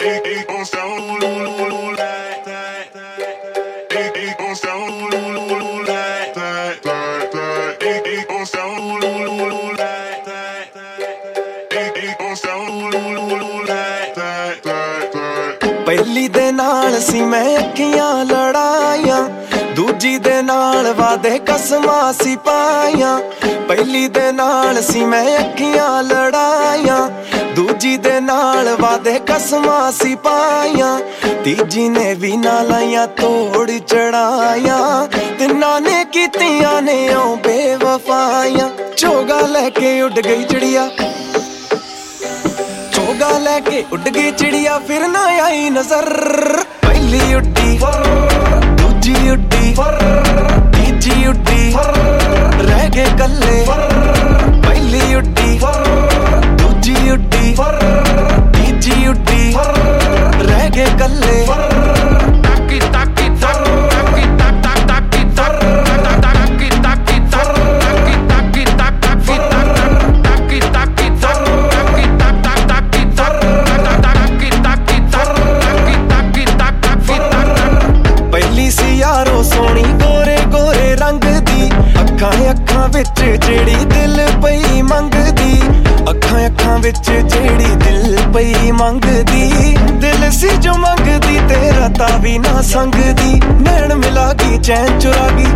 ਪਹਿਲੀ ਦੇ ਨਾਲ ਸੀ ਮੈਂ ਅੱਖੀਆਂ ਲੜਾਈਆਂ, ਦੂਜੀ ਦੇ ਨਾਲ ਵਾਦੇ ਕਸਮਾਂ ਸੀ ਪਾਈਆਂ। ਪਹਿਲੀ ਦੇ ਨਾਲ ਸੀ ਮੈਂ ਅੱਖੀਆਂ ਲੜਾਈਆਂ, ਦੂਜੀ ਦੇ ਨਾਲ ਵਾਦੇ ਕਸਮਾਂ ਸੀ ਪਾਈਆਂ। ਤੀਜੀ ਨੇ ਵੀ ਨਾ ਲਾਈਆਂ ਤੋੜ ਚੜਾਈਆਂ, ਤਿੰਨਾਂ ਨੇ ਕੀਤੀਆਂ ਨੇ ਓ ਬੇਵਫਾਈਆਂ। ਚੋਗਾ ਲੈ ਕੇ ਉੱਡ ਗਈ ਚਿੜੀਆ, ਚੋਗਾ ਲੈ ਕੇ ਉੱਡ ਗਈ ਚਿੜੀਆ, ਫਿਰ ਨਾ ਆਈ ਨਜ਼ਰ। ਪਹਿਲੀ ਉੱਡੀ ਦੂਜੀ ਉੱਡੀ ਤੀਜੀ ਉੱਡੀ, ਰਹਿ ਗਏ ਕੱਲੇ। ਪਹਿਲੀ ਉੱਡੀ ਦੂਜੀ ਉੱਡੀ ਤੀਜੀ ਉੱਡੀ, ਰਹਿ ਗਏ ਕੱਲੇ। ਯਾਰੋ ਸੋਹਣੀ ਗੋਰੇ ਗੋਰੇ ਰੰਗ ਦੀ, ਅੱਖਾਂ ਅੱਖਾਂ ਵਿੱਚ ਜਿਹੜੀ ਦਿਲ ਪਈ ਮੰਗਦੀ। ਅੱਖਾਂ ਅੱਖਾਂ ਵਿੱਚ ਜਿਹੜੀ ਦਿਲ ਪਈ ਮੰਗਦੀ, ਦਿਲ ਸੀ ਜੋ ਮੰਗਦੀ ਤੇਰਾ ਤਾਂ ਵੀ ਨਾ ਸੰਗਦੀ। ਨੈਣ ਮਿਲਾ ਗਈ ਚੈਨ ਚੁਰਾ ਗਈ,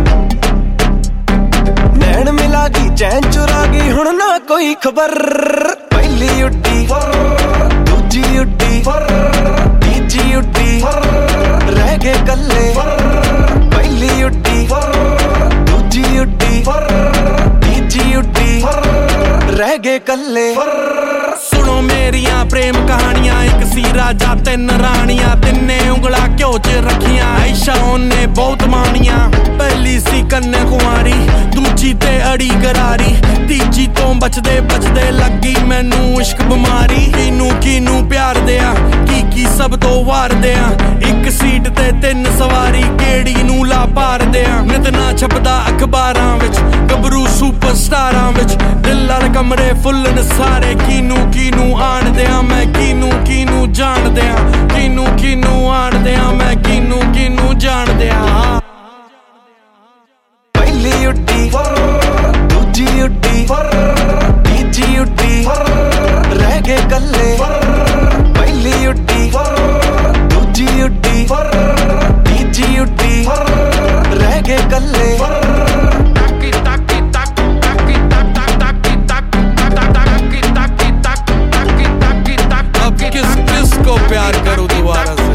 ਨੈਣ ਮਿਲਾ ਗਈ ਚੈਨ ਚੁਰਾ ਗਈ, ਹੁਣ ਨਾ ਕੋਈ ਖਬਰ। ਪਹਿਲੀ ਉੱਡੀ ਦੂਜੀ ਉੱਡੀ ਤੀਜੀ ਉੱਡੀ, ਰਹਿ ਗਏ ਕੱਲੇ। ਪਹਿਲੀ ਉੱਡੀ ਦੂਜੀ ਉੱਡੀ ਤੀਜੀ ਉੱਡੀ, ਰਹਿ ਗਏ ਕੱਲੇ। ਸੁਣੋ ਮੇਰੀਆਂ ਪ੍ਰੇਮ ਕਹਾਣੀਆਂ, ਇੱਕ ਸੀ ਰਾਜਾ ਤਿੰਨ ਰਾਣੀਆਂ, ਤਿੰਨੇ ਉਂਗਲਾਂ ਘਿਓ 'ਚ ਰੱਖੀਆਂ, ਆਇਸ਼ਾ ਉਹਨੇ ਬਹੁਤ ਮਾਣੀਆਂ। ਪਹਿਲੀ ਸੀ ਕੰਨੇ ਕੁਆਰੀ, ਦੂਜੀ ਤੇ ਅੜੀ ਗਰਾਰੀ, ਤੀਜੀ ਤੋਂ ਬਚਦੇ ਬਚਦੇ ਲੱਗੀ ਮੈਨੂੰ ਇਸ਼ਕ ਬਿਮਾਰੀ। ਕਿਨੂੰ ਪਿਆਰ ਦਿਆਂ, ਕੀ ਸਭ ਤੋਂ ਵਾਰ ਦਿਆਂ, ਇੱਕ ਸੀਟ ਤੇ ਤਿੰਨ ਸਵਾਰੀ, ਕਿਹੜੀ ਨੂੰ ਲਾ ਪਾਰ ਦਿਆਂ। ਨਿਤ ਨਾ ਛਪਦਾ ਅਖਬਾਰਾਂ ਵਿੱਚ, ਗੱਭਰੂ ਸੁਪਰਸਟਾਰਾਂ ਵਿੱਚ, ਦਿਲ ਵਾਲੇ ਕਮਰੇ ਫੁੱਲ ਨਸਾਰੇ। ਕਿਨੂੰ ਆਣ ਦਿਆਂ ਮੈਂ, ਕਿਨੂੰ ਜਾਣ ਦਿਆਂ, ਕਿਨੂੰ ਆਣ ਦਿਆਂ ਮੈਂ, ਕਿਨੂੰ ਜਾਣ ਦਿਆਂ। ਪਹਿਲੀ ਉੱਡੀ ਦੂਜੀ ਉੱਡੀ ਤੀਜੀ ਉੱਡੀ, ਰਹਿ ਗਏ ਕੱਲੇ। ਪਹਿਲੀ ਉੱਡੀ ਦੂਜੀ ਉੱਡੀ ਤੀਜੀ ਉੱਡੀ, ਰਹਿ ਗਏ ਕੱਲੇ। अब किसको प्यार करूं दोबारा।